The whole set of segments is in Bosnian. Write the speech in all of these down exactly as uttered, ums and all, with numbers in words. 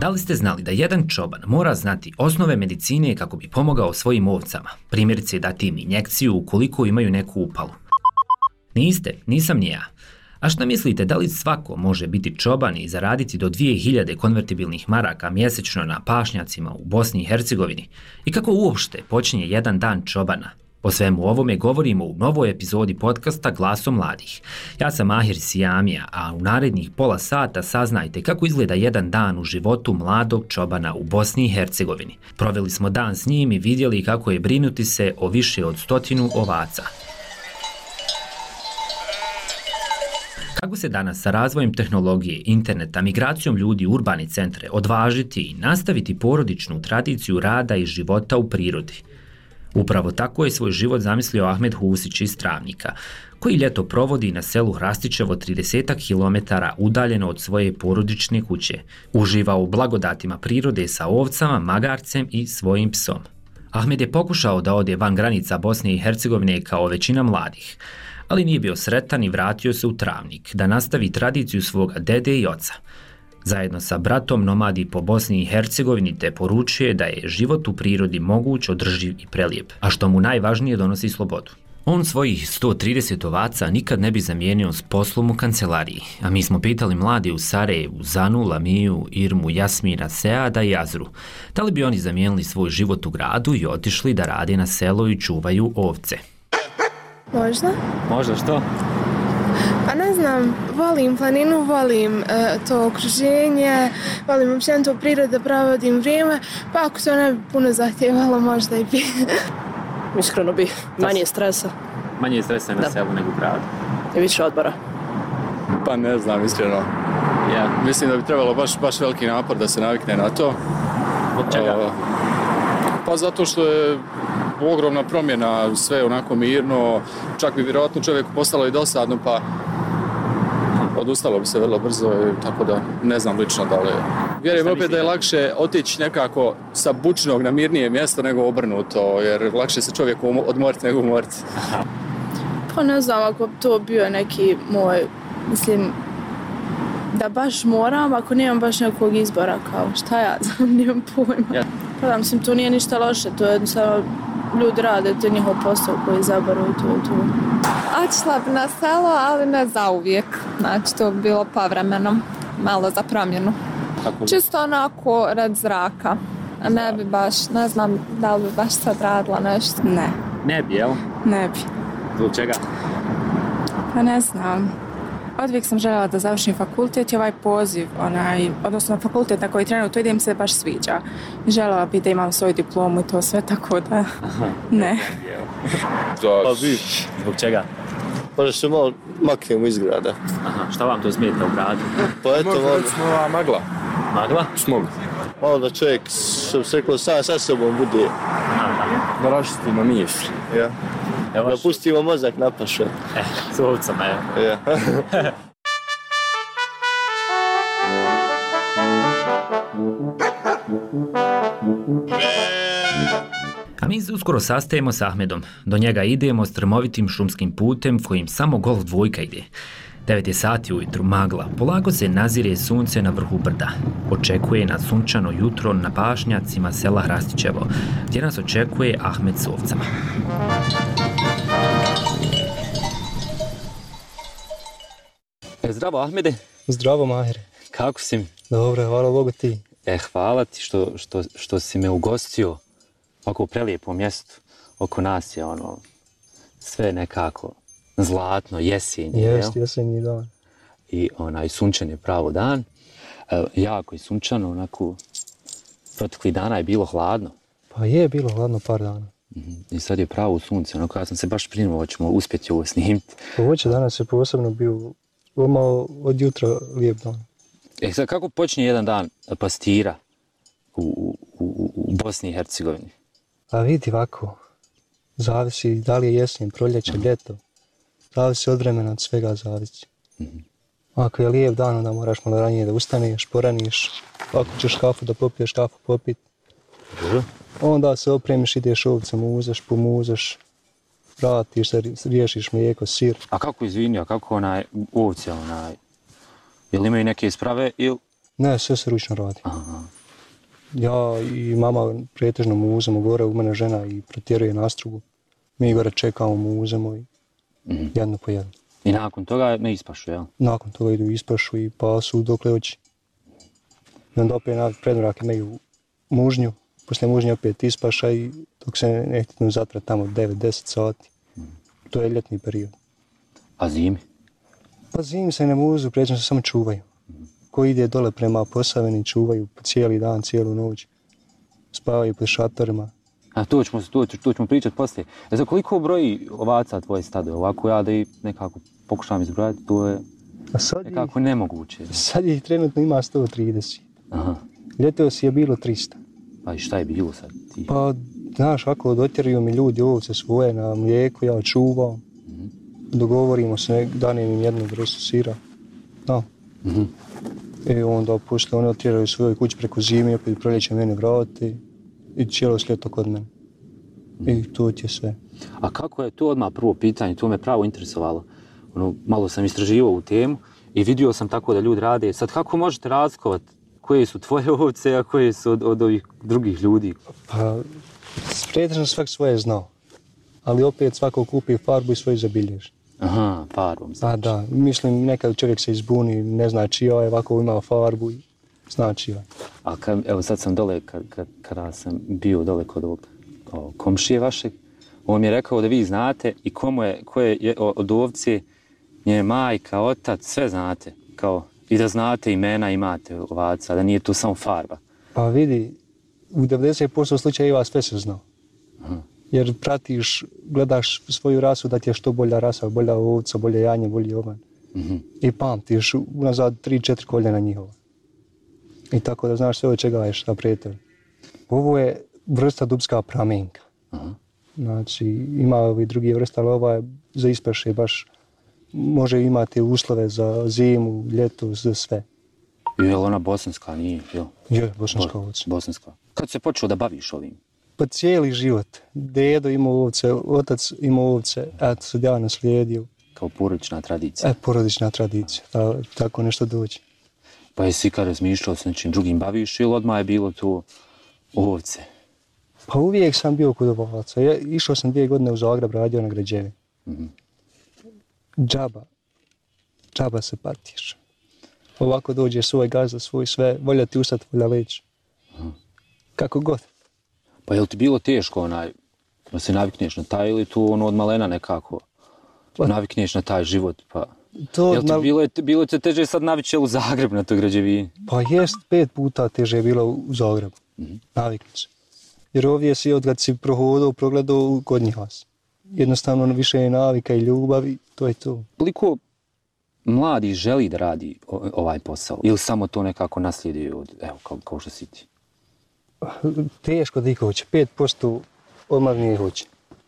Da li ste znali da jedan čoban mora znati osnove medicine kako bi pomogao svojim ovcama? Primjerice dati im injekciju ukoliko imaju neku upalu. Niste, nisam ni ja. A šta mislite, da li svako može biti čoban i zaraditi do dvije hiljade konvertibilnih maraka mjesečno na pašnjacima u Bosni i Hercegovini? I kako uopšte počinje jedan dan čobana? O svemu ovome govorimo u novoj epizodi podcasta Glaso mladih. Ja sam Mahir Sijamija, a u narednih pola sata saznajte kako izgleda jedan dan u životu mladog čobana u Bosni i Hercegovini. Proveli smo dan s njim i vidjeli kako je brinuti se o više od stotinu ovaca. Kako se danas sa razvojem tehnologije, interneta, migracijom ljudi u urbane centre odvažiti i nastaviti porodičnu tradiciju rada i života u prirodi? Upravo tako je svoj život zamislio Ahmed Husić iz Travnika, koji ljeto provodi na selu Hrastićevo trideset kilometara udaljeno od svoje porodične kuće. Uživa u blagodatima prirode sa ovcama, magarcem i svojim psom. Ahmed je pokušao da ode van granica Bosne i Hercegovine kao većina mladih, ali nije bio sretan i vratio se u Travnik da nastavi tradiciju svoga dede i oca. Zajedno sa bratom nomadi po Bosni i Hercegovini te poručuje da je život u prirodi moguć, održiv i prelijep, a što mu najvažnije donosi slobodu. On svojih sto trideset ovaca nikad ne bi zamijenio s poslom u kancelariji, a mi smo pitali mladi u Sarajevu, Zanu, Lamiju, Irmu, Jasmina, Seada i Azru, da li bi oni zamijenili svoj život u gradu i otišli da rade na selu i čuvaju ovce. Možda? Možda što? Pa ne znam, volim planinu, volim uh, to okruženje, volim općenito prirode, provodim vrijeme, pa ako to ne bi puno zahtijevalo, možda i bi. Iskreno bi, manje stresa. Manje stresa na da. Selu nego u gradu. I više odbora. Pa ne znam, iskreno. Yeah. Mislim da bi trebalo baš, baš veliki napor da se navikne na to. Od čega? Uh, pa zato što je ogromna promjena, sve onako mirno, čak bi vjerojatno čovjeku postalo i dosadno, pa odustalo bi se vrlo brzo, tako da ne znam lično da li je. Vjerujem opet da je lakše otići nekako sa bučnog na mirnije mjesto nego obrnuto, jer lakše se čovjeku odmoriti nego umoriti. Pa ne znam, ako to bio neki moj, mislim, da baš moram, ako nemam baš nekog izbora, kao šta ja znam, nemam pojma. Ja. Pa da, mislim, to nije ništa loše, to je jednostavno ljudi rade, to je njihov posao koji izabaru i to je to. Otišla bi na selo, ali ne zauvijek. Znači, to bi bilo povremeno, malo za promjenu. Kako? Čisto onako rad zraka. A ne bi baš, ne znam da li bi baš sad radila nešto. Ne. Ne bi, jel? Ne bi. Zbog čega? Pa ne znam. Odvijek sam željela da završim fakultet i ovaj poziv, onaj, odnosno fakultet na koji trenutno idem se baš sviđa. Željela bi da imam svoju diplomu i to sve, tako da Aha, ne. Pa bi. Zbog čega? Pa da se malo maknemo iz grada. Aha, šta vam to smeta u gradu? Pa eto, možda malo... recimo ova magla. Magla? Smog. Malo da čovjek, što se rekao, sam sa sobom bude. Da rašistimo misli. Ja. Evo Da pustimo mozak na paše. Eh, s ovcama, evo. Ja. A mi se uskoro sastajemo s Ahmedom. Do njega idemo strmovitim šumskim putem kojim samo golf dvojka ide. devet je sati ujutru, magla. Polako se nazire sunce na vrhu brda. Očekuje nas sunčano jutro na pašnjacima sela Hrastićevo, gdje nas očekuje Ahmed s ovcama. E, zdravo Ahmede. Zdravo Mahire. Kako si mi? Dobro, hvala Bogu ti. E, hvala ti što, što, što si me ugostio ovako u prelijepom mjestu. Oko nas je ono sve nekako zlatno, jesenje. Jest, jesenji dan. I onaj sunčan je pravo dan. E, jako je sunčano, onako proteklih dana je bilo hladno. Pa je bilo hladno par dana. Mm-hmm. I sad je pravo sunce, onako ja sam se baš brinuo, hoćemo uspjeti ovo snimiti. Ovo će danas je posebno bio malo od jutra lijep dan. E sad, kako počinje jedan dan pastira u, u, u Bosni i Hercegovini? A vidi ovako, zavisi da li je jesen, proljeće, mm-hmm. ljeto. Zavisi od vremena, od svega zavisi. Mm-hmm. Ako je lijep dan, onda moraš malo ranije da ustaneš, poraniš. Ako ćeš kafu da popiješ, kafu popit. Mm-hmm. Onda se opremiš, ideš ovce, muzeš, pomuzeš. Vratiš se, riješiš mlijeko, sir. A kako izvini, a kako onaj ovce, onaj, jel imaju neke isprave ili? Ne, sve se ručno radi. Aha. Ja i mama pretežno muzemo gore, u mene žena i protjeruje nastrugu. Mi gore čekamo, muzemo i mm-hmm. jedno po jedno. I nakon toga ne ispašu, jel? Nakon toga idu ispašu i pasu dokle hoće. I onda opet na predmrak imaju mužnju, poslije mužnje opet ispaša i dok se ne htitnu zatra tamo devet do deset sati. Mm. To je ljetni period. A zimi? Pa zimi se ne muzu, pređeno se samo čuvaju. Mm. Ko ide dole prema Posavini, čuvaju cijeli dan, cijelu noć. Spavaju pod šatorima. A to ćemo, to, to ćemo pričati poslije. E za koliko broji ovaca tvoje stado? Ovako ja da i nekako pokušavam izbrojati, to je nekako ih, nemoguće. Sad ih trenutno ima sto trideset. Aha. Ljetos je bilo trista. Pa i šta je bilo sad? Ti? Pa, znaš, ako dotjeraju mi ljudi ovce svoje na mlijeko, ja čuvam. Mm-hmm. Dogovorimo se, danem im jednu vrstu sira. No. Mm-hmm. I onda poslije oni otjeraju svojoj kući preko zime, opet proljeće mene vrati. I cijelo ljeto kod mene. I to ti je sve. A kako je to odmah prvo pitanje, to me pravo interesovalo. Ono, malo sam istraživao u temu i vidio sam tako da ljudi rade. Sad kako možete razlikovati koje su tvoje ovce, a koje su od, od ovih drugih ljudi? Pa, pretežno svak svoje znao. Ali opet svako kupi farbu i svoju zabilježi. Aha, farbom znači. Pa da, mislim nekad čovjek se izbuni, ne zna čija je, ovako ima farbu i zna čija. A kad, evo sad sam dole, kad, kad, kada sam bio dole kod ovog o, komšije vašeg, on mi je rekao da vi znate i komu je, ko je od ovce, njene majka, otac, sve znate. Kao, i da znate imena imate ovaca, da nije to samo farba. Pa vidi, u devedeset posto slučajeva sve se zna. Aha. Jer pratiš, gledaš svoju rasu da ti je što bolja rasa, bolja ovca, bolje janje, bolji ovan. Uh-huh. I pamtiš unazad tri četiri koljena njihova. I tako da znaš sve od čega je šta prijatelj. Ovo je vrsta dubska pramenka. Uh-huh. Znači, ima ovi drugi vrsta, ali ova je za ispaše baš, može imati uslove za zimu, ljeto, za sve. Je li ona bosanska, nije? Jel? Je, bosanska ovca. Bosanska. Kad se počeo da baviš ovim? Pa cijeli život. Dedo imao ovce, otac imao ovce, eto sad ja naslijedio. Kao porodična tradicija? E, porodična tradicija, ta, tako nešto dođe. Pa jesi kad razmišljao s nečim drugim baviš ili odmah je bilo to ovce? Pa uvijek sam bio kod ovaca. Ja išao sam dvije godine u Zagreb, radio na građevini. Mm-hmm. Džaba. Džaba se patiš. Ovako dođe svoj gazda, svoj sve, volja ti ustat, volja leći. Mm. Kako god. Pa je li ti bilo teško onaj, da se navikneš na taj ili tu ono od malena nekako pa, navikneš na taj život? Pa, to, je li ti bilo, je, bilo te teže sad navići u Zagreb na toj građevini? Pa jest, pet puta teže je bilo u Zagrebu. Mm-hmm. Navikni se. Jer ovdje si od kad si prohodao, progledao kod njih vas. Jednostavno više je navika i ljubavi, to je to. Koliko mladi želi da radi ovaj posao? Ili samo to nekako naslijedio od, evo, kao, kao što si ti? Teško da ih hoće. pet posto odmah nije hoće.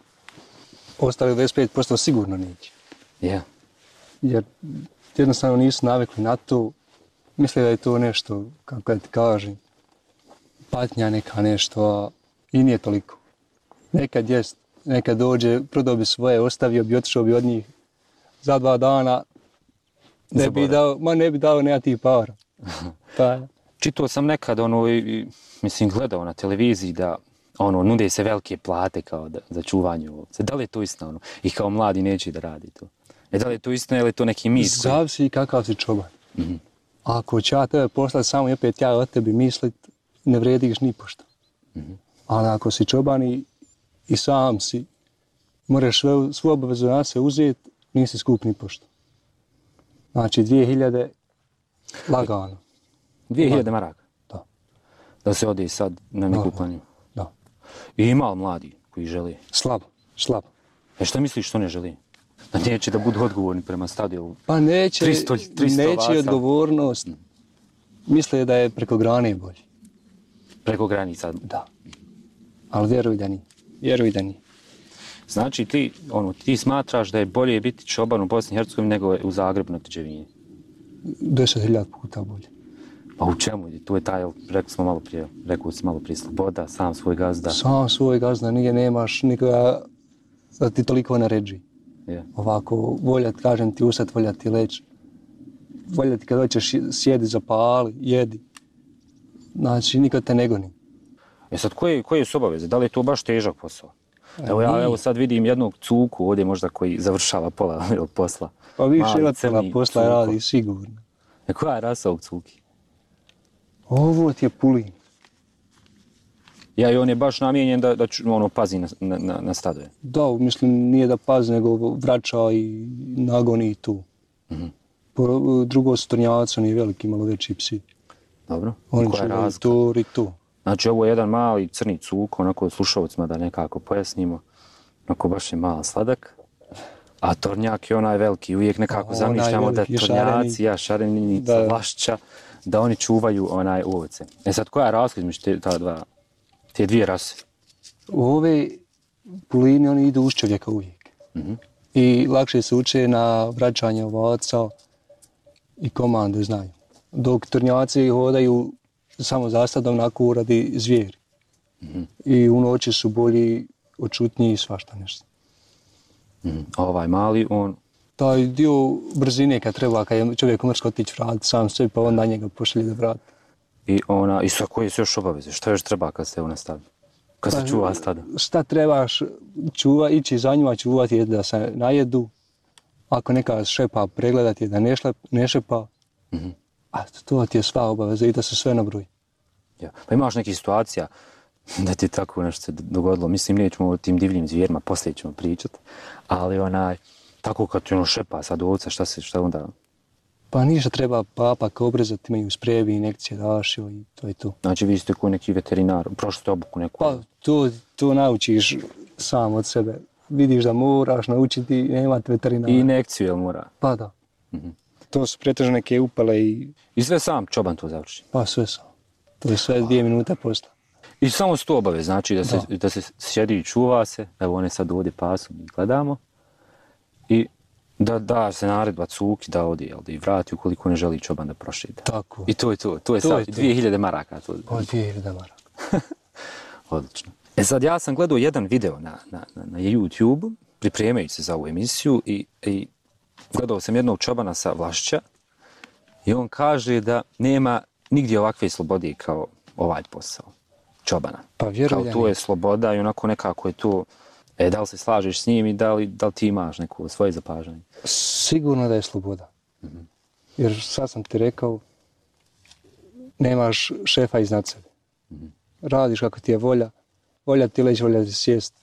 Ostali dvadeset pet posto sigurno neće. Yeah. Jer jednostavno nisu navikli na to. Misle da je to nešto, kako da ti kažem, patnja neka nešto, a i nije toliko. Nekad jest, nekad dođe, prodao bi svoje, ostavio bi, otišao bi od njih za dva dana, ne bi dao, ma ne bi dao nekakvih para. Pa, čitao sam nekad, ono, i, mislim, gledao na televiziji da ono, nude se velike plate kao da, za čuvanje ovce. Da li je to istina? Ono? I kao mladi neće da radi to. E, da li je to istina ili je to neki mit? Zavisi koji... kakav si čoban. Mm-hmm. Ako će ja tebe poslati samo i opet ja od tebi mislit, ne vrediš ni pošto. Mm-hmm. Ali ako si čoban i, i sam si, moraš sve, svu obavezu na se uzeti, nisi skup ni pošto. Znači dvije hiljade lagano. Dvije hiljade maraka? Da. Da se ode sad na neku planinu? Da. I ima li mladi koji želi? Slabo, slabo. E šta misliš što ne želi? Da neće da budu odgovorni prema stadionu? Pa neće, tristo, tristo neće odgovornost. Misle da je preko grane bolje. Preko granica? Da. Ali vjeruj da nije. Vjeruj da nije. Znači ti, ono, ti smatraš da je bolje biti čoban u Bosni i Hercegovini nego u Zagrebu na Teđevini? Deset hiljada puta bolje. Pa u čemu? Tu je taj, rekli smo malo prije, rekao si malo prije, sloboda, sam svoj gazda. Sam svoj gazda, nije nemaš nikoga da ti toliko naređi. Yeah. Ovako, volja, kažem ti usat, volja ti leći. voljeti kad hoćeš sjedi, zapali, jedi. Znači, nikad te ne goni. E sad, koje, koje su obaveze? Da li je to baš težak posao? Evo ja evo sad vidim jednog cuku ovdje možda koji završava pola posla. Pa više od pola posla cuko. Radi sigurno. E koja je rasa ovog cuki? Ovo ti je pulin. Ja, i on je baš namijenjen da, da ono, pazi na, na, na stadove. Da, mislim, nije da pazi, nego vraća i nagoni i tu. Mm-hmm. Po, drugo su tornjaci, oni veliki, malo veći psi. Dobro. Oni čuvaju to i to. Znači, ovo je jedan mali crni cuk, onako slušalcima da nekako pojasnimo. Onako baš je mal sladak. A tornjak je onaj veliki. Uvijek nekako o, zamišljamo da tornjaci, ja, šarenica, vlašća, da oni čuvaju onaj ovce. E sad, koja je razlika između te, ta dva, te dvije rase? Ove pulini, oni idu uz čovjeka uvijek. Mm-hmm. I lakše se uče na vraćanje ovaca i komande znaju. Dok tornjaci hodaju samo zasadom onako radi zvijeri. Mm-hmm. I u noći su bolji, očutniji i svašta nešto. Mm-hmm. A ovaj mali, on... Taj dio brzine kad treba, kad je čovjek umrsko otići vrati sam sve, pa on na njega pošalje da vrati. I ona, i sa koje su još obaveze? Što još treba kad se ona stavi? Kad pa, se čuva stada? Šta trebaš čuva, ići za njima čuvati je da se najedu. Ako neka šepa pregledati je da ne, šlep, ne šepa. Mm-hmm. A to ti je sva obaveza i da se sve nabroji. Ja. Pa imaš nekih situacija da ti tako nešto se dogodilo. Mislim, nećemo o tim divljim zvijerima, poslije ćemo pričati. Ali onaj, tako kad ti ono šepa sad ovca, šta se, šta onda? Pa ništa treba papak obrezati, imaju sprejevi, injekcije daš i to je to. Znači vi ste koji neki veterinar, prošli ste obuku neku? Pa to, to naučiš sam od sebe. Vidiš da moraš naučiti, nemate veterinara. I injekciju, jel mora? Pa da. Mm-hmm. To su pretežno neke upale i... I sve sam čoban to završi? Pa sve sam. To je sve dvije minute posla. I samo sto obave, znači da se, da. da se sjedi i čuva se, evo one sad ovdje pasu i gledamo. I da da se naredba cuki da odi, jel, da i vrati ukoliko ne želi čoban da prošida. Tako. I to je to, to je to sad dvije hiljade maraka. To. Pa dvije hiljade maraka. Odlično. E sad ja sam gledao jedan video na, na, na YouTube, pripremajući se za ovu emisiju i, i gledao sam jednog čobana sa Vlašća i on kaže da nema nigdje ovakve slobode kao ovaj posao čobana. Pa vjerujem. Kao to je sloboda i onako nekako je to... E, da li se slažeš s njim i da li, da li ti imaš neko svoje zapažanje? Sigurno da je sloboda. Mm-hmm. Jer sad sam ti rekao, nemaš šefa iznad sebe. Mm-hmm. Radiš kako ti je volja, volja ti leći, volja ti sjest.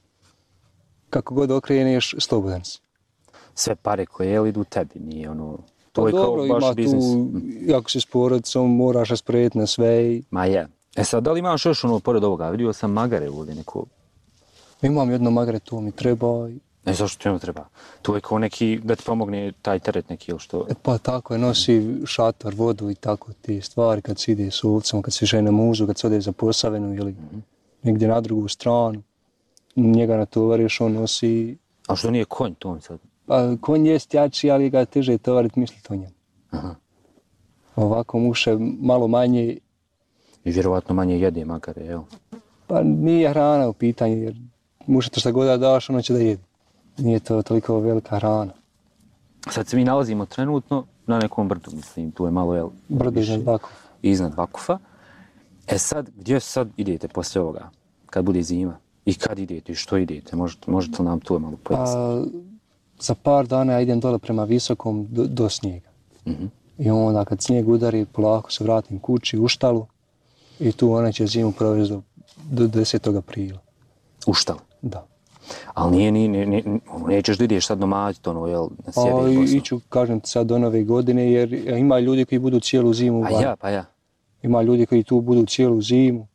Kako god okreneš, slobodan si. Sve pare koje idu tebi, nije ono... To pa je dobro, kao baš biznis. Tu, ako si s porodicom, moraš rasporediti na sve. I... Ma je. E sad, da li imaš još ono pored ovoga? Vidio sam magare ovdje neko... Imam jedno magare, to mi treba. I... E, zašto ti ono treba? To je kao neki, da ti pomogne taj teret neki ili što? E, pa tako je, nosi šator, vodu i tako te stvari kad se ide s ovcom, kad se žene muzu, kad se ode za Posavinu ili mm-hmm. negdje na drugu stranu. Njega natovariš, on nosi... A što nije konj to on sad? Pa konj jest jači, ali ga teže tovariti misliti o njemu. Aha. Ovako muše malo manje... I vjerovatno manje jede magare, jel? Pa nije hrana u pitanju, jer muše to šta god da daš, ono će da jede. Nije to toliko velika hrana. Sad se mi nalazimo trenutno na nekom brdu, mislim, tu je malo, jel? Brdo iznad Vakufa. Iznad Vakufa. E sad, gdje sad idete poslije ovoga, kad bude zima? I kad idete i što idete? Možete, možete li nam to malo pojasniti? Pa, za par dana ja idem dole prema Visokom do, do snijega. Mm-hmm. I onda kad snijeg udari, polako se vratim kući u štalu i tu ona će zimu provesti do, do desetog aprila. U štalu? Da. Ali nije, nije, nije, nije, nećeš da ideš sad domaćiti ono, jel, na sjede i posao? Iću, kažem ti sad do nove godine, jer ima ljudi koji budu cijelu zimu. Pa ja, pa ja. Ima ljudi koji tu budu cijelu zimu.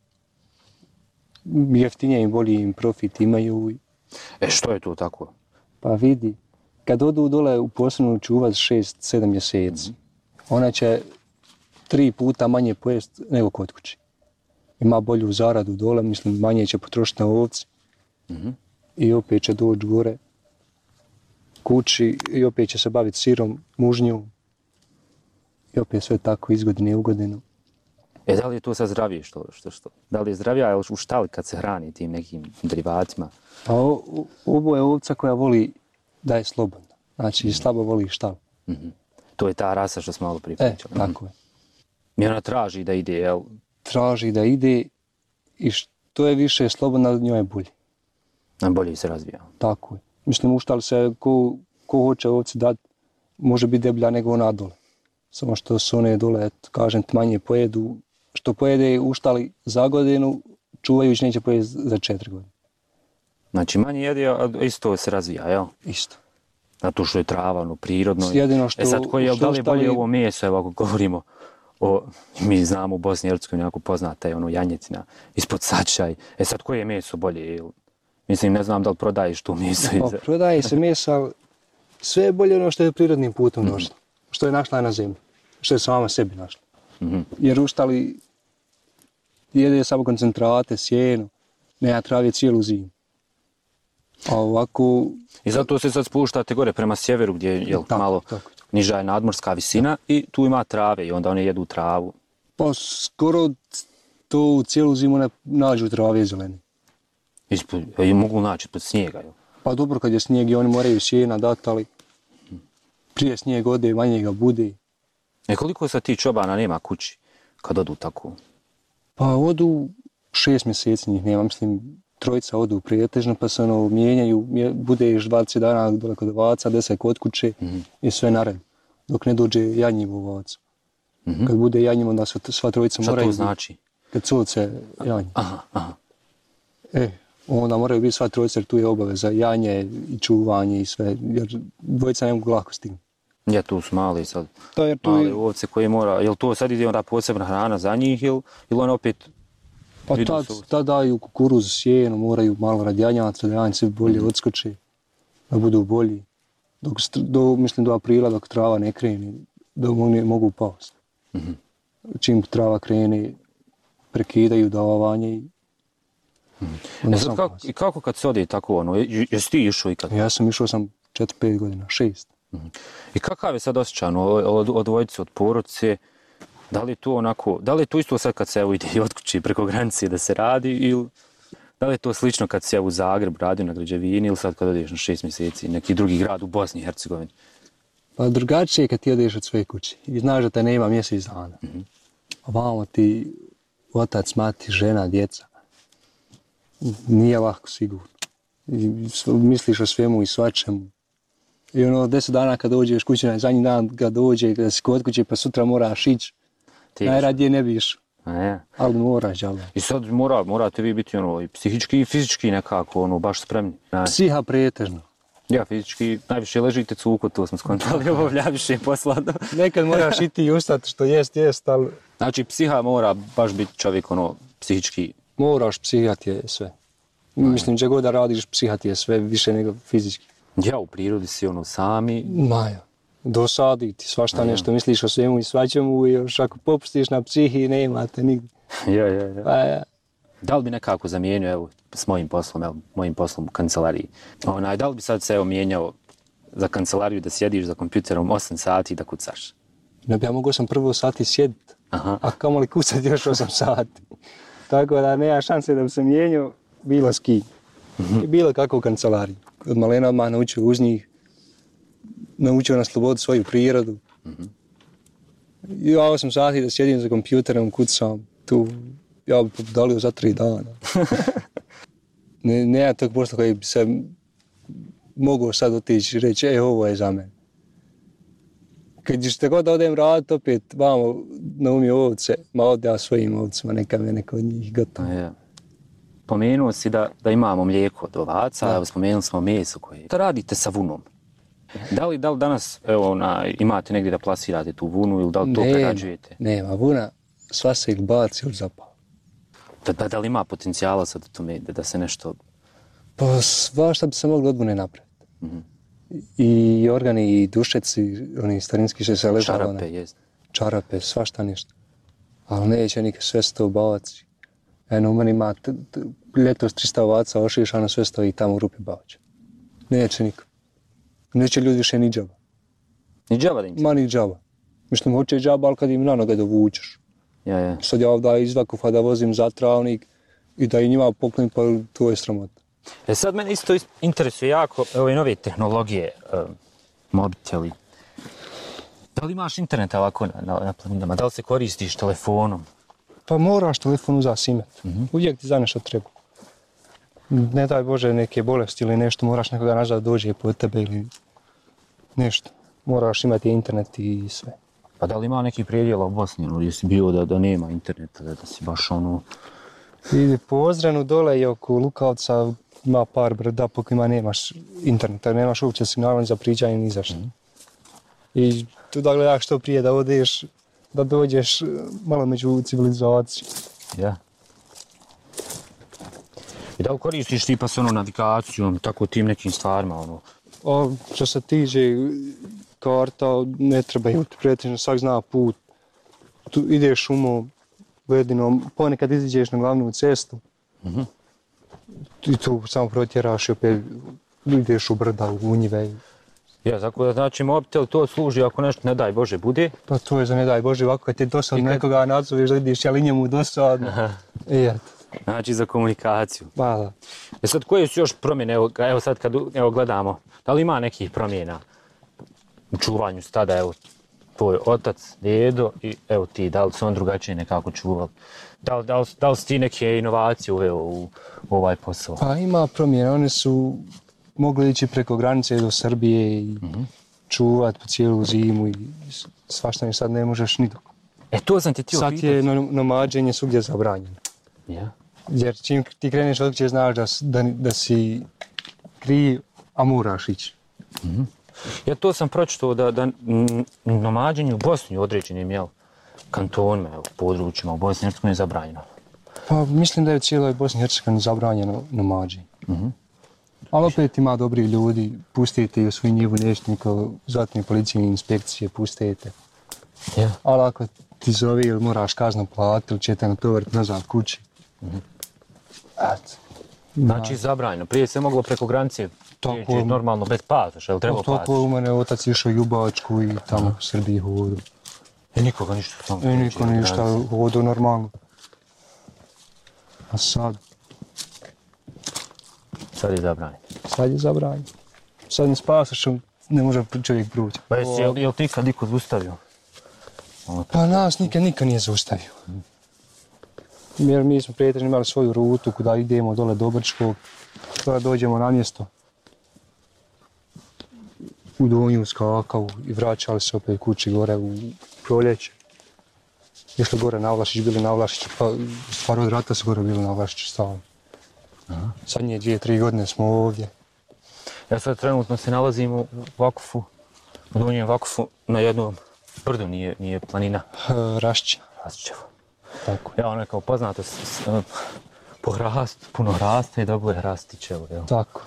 Jeftinije im, bolji im profit imaju. E što je to tako? Pa vidi, kad odu dole u posebnu čuvat šest sedam mjeseci, mm-hmm. ona će tri puta manje pojest nego kod kući. Ima bolju zaradu dole, mislim, manje će potrošiti na ovci. Mm-hmm. I opet će doći gore kući i opet će se baviti sirom, mužnjom. I opet sve tako iz godine u godinu. E, da li je to sad zdravije što, što, što? Da li je zdravija u štali kad se hrani tim nekim derivatima? Pa o, ovo je ovca koja voli da je slobodna. Znači, mm-hmm. slabo voli štalu. Mm-hmm. To je ta rasa što smo malo prije E, pričali. tako je. I ona traži da ide, jel? Traži da ide i što je više slobodna, njoj je bolje. Na bolje se razvija. Tako je. Mislim, uštali se, ko, ko hoće ovci dati, može biti deblja nego ona dole. Samo što su one dole, eto, kažem, manje pojedu. Što pojede uštali za godinu, čuvajući neće pojesti za četiri godine. Znači manje jede, a isto se razvija, jel? Isto. Zato što je trava, ono, prirodno. Jedino što, e sad, koji je, što da li je bolje uštali... ovo meso, evo ako govorimo o, mi znamo u Bosni i Hercegovini jako poznata je ono janjetina ispod sačaj. E sad, koje je meso bolje? Jel? Mislim, ne znam da li prodaješ tu meso. O, prodaje se meso, ali sve je bolje ono što je prirodnim putom mm-hmm. došlo. Što je našla na zemlji. Što je sama sebi našla. Mm-hmm. Jer uštali jede samo koncentrate, sjeno, nema trave cijelu zimu. A ovako... I zato se sad spuštate gore prema sjeveru gdje je jel, tako, malo tako. niža je nadmorska visina i tu ima trave i onda one jedu travu. Pa skoro to cijelu zimu ne nađu trave zelene. Ispod, i mogu naći pod snijega. Jel? Pa dobro kad je snijeg i oni moraju sjena dati, ali prije snijeg ode, manje ga bude. E koliko sad ti čobana nema kući kad odu tako? Pa odu šest mjeseci njih nema, mislim trojica odu prijetežno pa se ono mijenjaju, budeš dvadeset dana dole kod ovaca, deset kod kuće mm-hmm. i sve nared. Dok ne dođe janjiv ovac. Mm-hmm. Kad bude janjiv onda sva, sva trojica šta moraju... Šta to znači? Kad culce janjiv. Aha, aha. E, onda moraju biti sva trojica jer tu je obaveza janje i čuvanje i sve, jer dvojica ne mogu lako stignuti. Ja, tu su mali sad, to je tu mali je... ovce koji mora, jel to sad ide onda posebna hrana za njih ili, ili on opet... Pa tad, tad daju kukuruz, sjeno, moraju malo radi janjaca, da janjci bolje odskoče, da budu bolji. Dok, do, mislim do aprila dok trava ne krene, da oni mogu pasti. Mm-hmm. Čim trava krene, prekidaju davanje i... Mm-hmm. E sad kako, i kako kad se ode tako ono, jesi ti išao ikad? Ja sam išao sam četiri pet godina, šest. Mm-hmm. I kakav je sad osjećaj od, od dvojice, od porodice? Da li je to onako, da li je to isto sad kad se evo ide od kući preko granice da se radi ili da li je to slično kad se u Zagreb radio na građevini ili sad kad odeš na šest mjeseci neki drugi grad u Bosni i Hercegovini? Pa drugačije kad ti odeš od svoje kuće i znaš da te nema mjesec dana. Mm-hmm. A vamo ti otac, mati, žena, djeca. Nije lako sigurno. I misliš o svemu i svačemu. I ono deset dana kad dođeš kući, na zadnji dan kad dođe, kada si kod kuće pa sutra moraš ići. Najradije ne bi išao. Ja. Ali moraš, jel? I sad mora, morate vi biti ono, i psihički i fizički nekako, ono, baš spremni. Ne? Psiha pretežno. Ja, fizički najviše ležite cuku, to smo skontali, obavlja više posla. Nekad moraš iti i ustati što jest, jest, ali... Znači, psiha mora baš biti čovjek, ono, psihički... Moraš, psihati je sve. Ajde. Mislim, če god da radiš, psihati je sve više nego fizički. Ja, u prirodi si ono sami... Maja. Dosadi ti svašta nešto, misliš o svemu i svačemu i još ako popustiš na psihi nemate nigdje. Ja, ja, ja. Pa, ja. Da li bi nekako zamijenio, evo, s mojim poslom, evo, mojim poslom u kancelariji, onaj, da li bi sad se, evo, mijenjao za kancelariju da sjediš za kompjuterom osam sati da kucaš? Ne bi ja mogo sam prvo sati sjediti, a kamoli kucati još osam sati. Tako da nema šanse da bi se mijenjao bilo s kim. Mm-hmm. I bilo kako u kancelariji. Od malena odmah naučio uz njih. Naučio na slobodu svoju prirodu. Mm-hmm. I ja osam sati da sjedim za kompjuterom, kucam, tu ja bi podalio za tri dana. ne, nema tog posla koji bi se mogao sad otići i reći, e, ovo je za mene. Kad ćete god da odem raditi, opet vamo na umi ovce, ma ode ja svojim ovcima, neka me neko od njih gotovo. Ja. Pomenuo si da, da imamo mlijeko od ovaca, da. Spomenuli smo meso koje... Da radite sa vunom. Da li, da li danas evo, na, imate negdje da plasirate tu vunu ili da li to nema, prerađujete? Nema, vuna sva se ili baci ili zapala. Da, da, da li ima potencijala sad tome, da, da se nešto... Pa svašta bi se moglo od vune napraviti. Mm-hmm. I organi, i dušeci, oni starinski što se ležava. Čarape, jest. Čarape, svašta ništa. Ali neće nikad sve sto baci. Eno, u meni ima t- t- ljetos tristo ovaca ošišano, sve stoji tamo u rupi bavaća. Neće niko. Neće ljudi više ni džaba. Ni džaba da im će? Ma ni džaba. Mislim, hoće džaba, ali kad im na noge dovučeš. Ja, ja. Sad ja ovdje iz Vakufa da vozim za travnik i da i njima poklonim, pa to je sramota. E sad mene isto interesuje jako ove nove tehnologije, um, mobiteli. Da li imaš interneta ovako na, na, na planinama? Da li se koristiš telefonom? Pa moraš telefon uzeti simet. Mm-hmm. Uvijek ti za nešto treba. Ne daj Bože neke bolesti ili nešto, moraš nekoga nazad dođe po tebe ili nešto. Moraš imati internet i sve. Pa da li ima neki predjela u Bosni, ono, gdje si bio da, da nema interneta, da, da si baš ono... I po Ozrenu dole i oko Lukavca ima par brda po kojima nemaš interneta, nemaš uopće signala ni za pričanje ni za što. Mm. I tu da gledaš što prije da odeš, da dođeš malo među civilizaciju. Ja. I da li koristiš tipa s ono navigacijom, tako tim nekim stvarima, ono? A što se tiče karta, ne treba imati pretežno, svak zna put. Tu ideš šumom, vedinom, ponekad iziđeš na glavnu cestu. Mm-hmm. I tu samo protjeraš i opet ideš u brda, u njive. Ja, tako da znači mobitel to služi ako nešto ne daj Bože bude? Pa to je za ne daj Bože, ovako kad ti dosadno kad... nekoga nadzoveš da vidiš ja li njemu dosadno. I eto. Znači za komunikaciju. Pa da. E sad koje su još promjene, evo, evo sad kad evo, gledamo, da li ima nekih promjena u čuvanju stada, evo tvoj otac, djedo i evo ti, da li su on drugačije nekako čuvali? Da li, da li, da li su ti neke inovacije uveo u, u ovaj posao? Pa ima promjena, oni su mogli ići preko granice do Srbije i mm-hmm. čuvati po cijelu zimu i svašta ne sad ne možeš nikako. E to sam ti htio pitati. Sad je nomađenje svugdje zabranjeno. Ja. Jer čim ti kreneš odgdje znaš da, da, da si kriv, a moraš ići. Mm-hmm. Ja to sam pročitao da, da nomađenje u Bosni u određenim jel, kantonima, u područjima u Bosni i Hercegovini je zabranjeno. Pa mislim da je u cijeloj Bosni i Hercegovini zabranjeno nomađenje. Mm-hmm. Ali opet ima dobri ljudi, pustite u svoju njivu, nećete niko zatim policijne inspekcije, pustite. Yeah. Ali ako ti zove ili moraš kaznu platiti ili će te natovariti nazad kući. Mm-hmm. Eto. Znači zabranjeno, prije se moglo preko granice prijeći normalno bez pasoša, jel treba pasoš? To u mene otac išao u Bačku i tamo u Srbiji hodu. I nikoga ništa tamo prijeći? I niko ništa hodu normalno. A sad? Sad je zabranjeno. Sad je zabranjeno. Sad ne s pasošom ne može čovjek proći. Pa jesi, jel, jel ti kad niko zaustavio? Pa nas nikad niko nije zaustavio. Hmm. Jer mi smo pretežno imali svoju rutu kuda idemo dole do Brčkog, kada dođemo na mjesto u Donju, Skakavu i vraćali se opet kući gore u proljeće. Išli gore na Vlašić, bili na Vlašić, pa stvar od rata su gore bili na Vlašić stavili. Zadnje dvije, tri godine smo ovdje. Ja sad trenutno se nalazim u Vakufu, u Donjem Vakufu, na jednom brdu, nije, nije planina. Rašće. Rašćevo. Tako. Ja, ono je kao poznato, s, s, po hrastu, puno hrasta i dobro je hrastićevo, jel? Tako.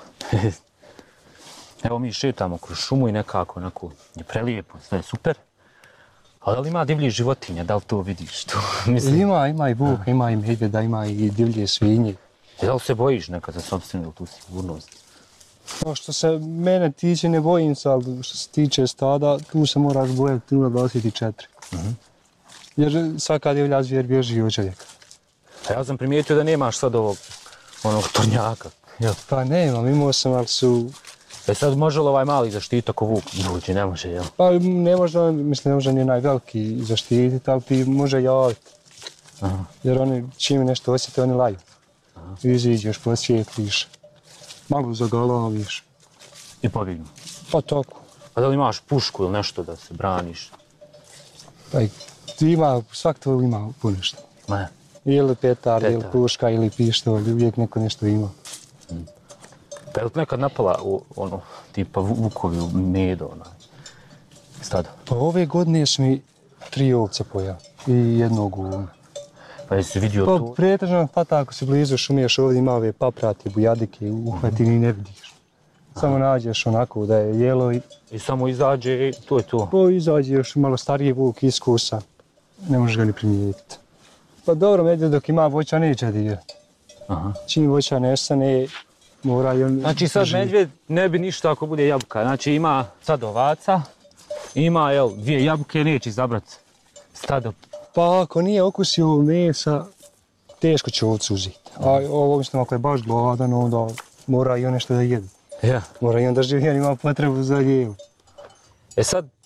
Evo mi šetamo kroz šumu i nekako onako je prelijepo, sve je super. Ali da li ima divlje životinje, da li to vidiš? To, mislim... Ima, ima i vuka, ima i medvjeda, ima i divlje svinje. I da li se bojiš nekad za sopstvenu tu sigurnost? No, što se mene tiče ne bojim se, ali što se tiče stada, tu se moraš bojati nula dvadeset četiri. Mm-hmm. Jer svaka divlja zvijer bježi od čovjeka. A ja sam primijetio da nemaš sad ovog onog tornjaka. Jel? Pa nemam, imao sam, ali su... E sad može li ovaj mali zaštiti ako vuk dođe, ne može, jel? Pa ne može, mislim ne može ni najveliki zaštititi, ali ti može javiti. Aha. Jer oni čim nešto osjete, oni laju. Aha. Iziđeš, posvijetliš, malo zagalaviš. I pobjegnu? Pa tako. A da li imaš pušku ili nešto da se braniš? Pa ima, svak to ima ponešto. Ne. Ili petard, ili puška, ili pištolj, uvijek neko nešto ima. Hmm. Pa je li nekad napala u, ono, tipa vukovi u medo, onaj, stada? Pa ove godine su mi tri ovce pojeli i jednog uvna. Pa jesi vidio pa, to? Pa pretežno, pa tako si blizu šumiješ ovdje ima ove paprate, bujadike, uhvati ni ne vidiš. Samo nađeš onako da je jelo i... I samo izađe i to je to? Pa izađe još malo stariji vuk iskusa, ne možeš ga ni primijetiti. Pa dobro, medvjed dok ima voća neće dirati. Aha. Čim voća nestane, mora i on... Znači sad živi. Medvjed ne bi ništa ako bude jabuka, znači ima sad ovaca, ima jel, dvije jabuke, neće izabrat stado. Pa ako nije okusio mesa, teško će ovcu uzeti. A ovo mislim ako je baš gladan, onda mora i on nešto da jede. Ja. Mora i on da živi, on ima potrebu za jedu. E sad,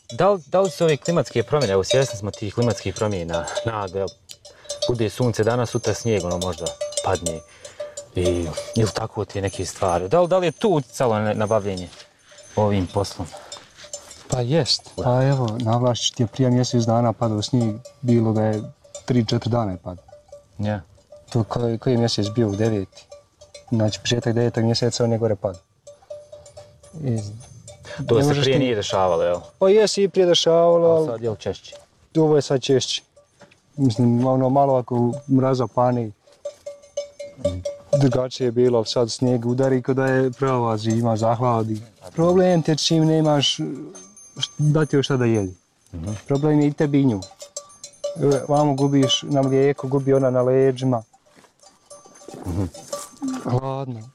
Da li, da li su ove klimatske promjene, evo svjesni smo tih klimatskih promjena, naglo, jel, bude sunce danas, sutra snijeg, ono možda padne, i, ili tako ti neke stvari. Da li, da li je to utjecalo na, na bavljenje ovim poslom? Pa jest, pa evo, na Vlašću ti je prije mjesec dana padao snijeg, bilo da je tri četiri dana je padao. Ja. To koji, koji je mjesec bio u deveti. Znači, početak devetog mjeseca on je gore padao. I, To se prije ti... nije dešavalo, jel? Pa jesi i prije dešavalo, ali... Sad je li češće? Ovo je sad češće. Mislim, ono malo ako mraza pani, drugačije je bilo, ali sad snijeg udari kada je prava zima, zahladi. Problem te čim nemaš da ti još šta da jedi. Uh-huh. Problem je i tebi i nju. Vamo gubiš na mlijeku, gubi ona na leđima. Uh-huh. Hladno.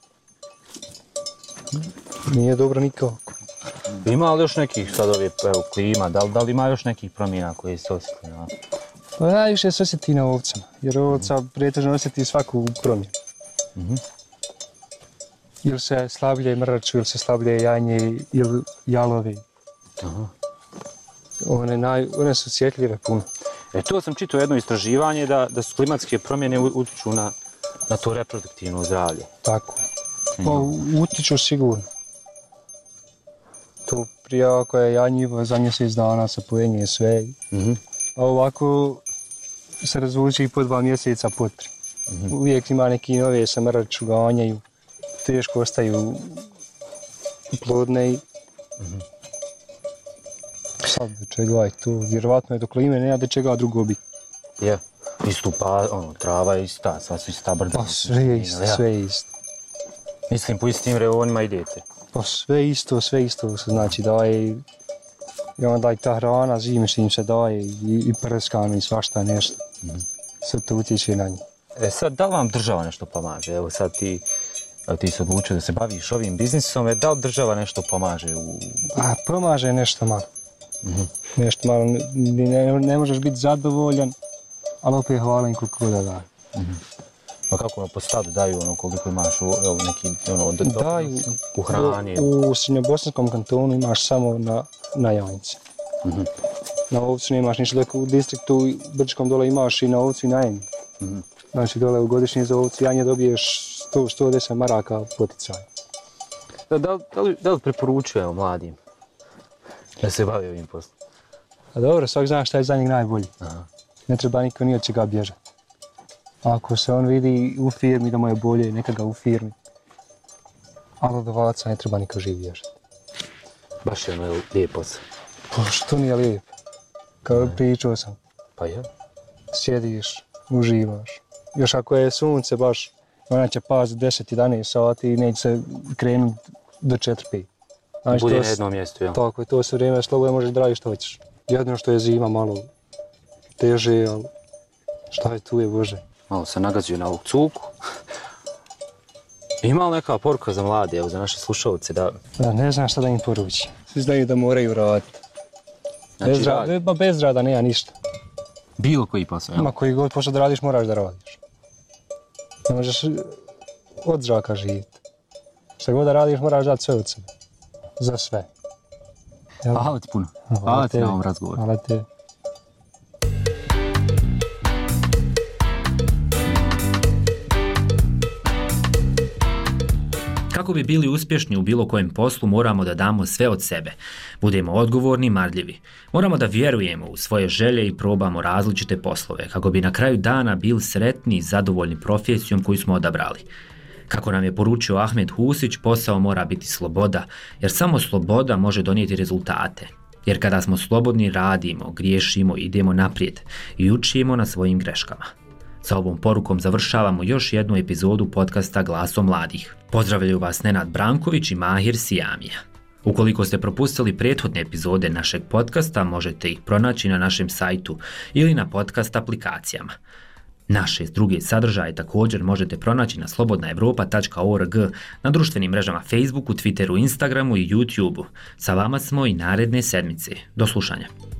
Nije dobro nikako. Ima li još nekih sad ove evo, klima, da li, da li ima još nekih promjena koje se osjeti? No? Pa najviše se osjeti na ovcama, jer ovca pretežno osjeti svaku promjenu. Uh-huh. Ili se slablje mrču, ili se slablje janje, ili jalovi. Uh-huh. One, naj, one su osjetljive puno. E to sam čitao jedno istraživanje da, da su klimatske promjene utječu na, na to reproduktivno zdravlje. Tako. Pa utječu sigurno. To prije ako je janjivo za mjesec dana se pojenje sve. Mm-hmm. A ovako se razvuči po dva mjeseca po tri. Mm-hmm. Uvijek ima neki nove se mrču, ganjaju. Teško ostaju plodne i... Mm-hmm. Sad do čega je to, vjerovatno je do klime, nema do čega drugo biti. Je, isto pa, ono, trava je ista, sad su ista brda. Pa sve je isto, sve je isto. Mislim, po istim reonima idete. Pa sve isto, sve isto se znači daje. I onda i ta hrana zime što im se daje i, i prskano i svašta nešto. Mm-hmm. Sve to utječe na njih. E sad, da li vam država nešto pomaže? Evo sad ti, ti se odlučio da se baviš ovim biznisom, e, da li država nešto pomaže? U... Pa pomaže nešto malo. Mm-hmm. Nešto malo, ne, ne, ne možeš biti zadovoljan, ali opet hvalim koliko da daje. Mm-hmm. Pa kako ono po stadu daju ono koliko imaš u evo, neki ono do, daju, u hrani? U, u Srednjobosanskom kantonu imaš samo na, na jajnice. Mm-hmm. Na ovcu nemaš ništa, dok u distriktu Brčkom dole imaš i na ovcu i na janje. Mm-hmm. Znači dole u godišnji za ovcu janje dobiješ sto do sto deset maraka poticaj. Da, da, da, li, da li preporučujemo mladim da se bavi ovim poslom? A dobro, svak zna šta je za njeg najbolji. Aha. Ne treba niko ni od čega bježati. Ako se on vidi u firmi da mu je bolje, neka ga u firmi. Ali od ovaca ne treba niko živ bježati. Baš je ono lijep posao. Pa što nije lijep? Kao pričao sam. Pa je. Sjediš, uživaš. Još ako je sunce baš, ona će pasti deset jedanaest sati i neće se krenuti do četiri pet. Znači, bude na jednom mjestu, jel? Tako je, to se vrijeme slobodno možeš da radiš što hoćeš. Jedino što je zima malo teže, ali šta je tu je Bože. Malo se nagazio na ovog cuku. Ima li neka poruka za mlade, evo, za naše slušalce da... Da, ne znam šta da im poruči. Svi znaju da moraju raditi. Znači, bez, rad... ba, bez rada nema ništa. Bilo koji posao, jel? Ma koji god posao da radiš, moraš da radiš. Ne možeš od zraka živjeti. Šta god da radiš, moraš dati sve od sebe. Za sve. Jel? Hvala ti puno. Hvala, Hvala ti na ovom razgovoru. Hvala te. Kako bi bili uspješni u bilo kojem poslu, moramo da damo sve od sebe. Budemo odgovorni i marljivi. Moramo da vjerujemo u svoje želje i probamo različite poslove, kako bi na kraju dana bili sretni i zadovoljni profesijom koju smo odabrali. Kako nam je poručio Ahmed Husić, posao mora biti sloboda, jer samo sloboda može donijeti rezultate. Jer kada smo slobodni, radimo, griješimo, idemo naprijed i učimo na svojim greškama. Sa ovom porukom završavamo još jednu epizodu podcasta Glasom mladih. Pozdravljaju vas Nenad Branković i Mahir Sijamija. Ukoliko ste propustili prethodne epizode našeg podcasta, možete ih pronaći na našem sajtu ili na podcast aplikacijama. Naše druge sadržaje također možete pronaći na slobodna evropa tačka org, na društvenim mrežama Facebooku, Twitteru, Instagramu i YouTubeu. Sa vama smo i naredne sedmice. Do slušanja.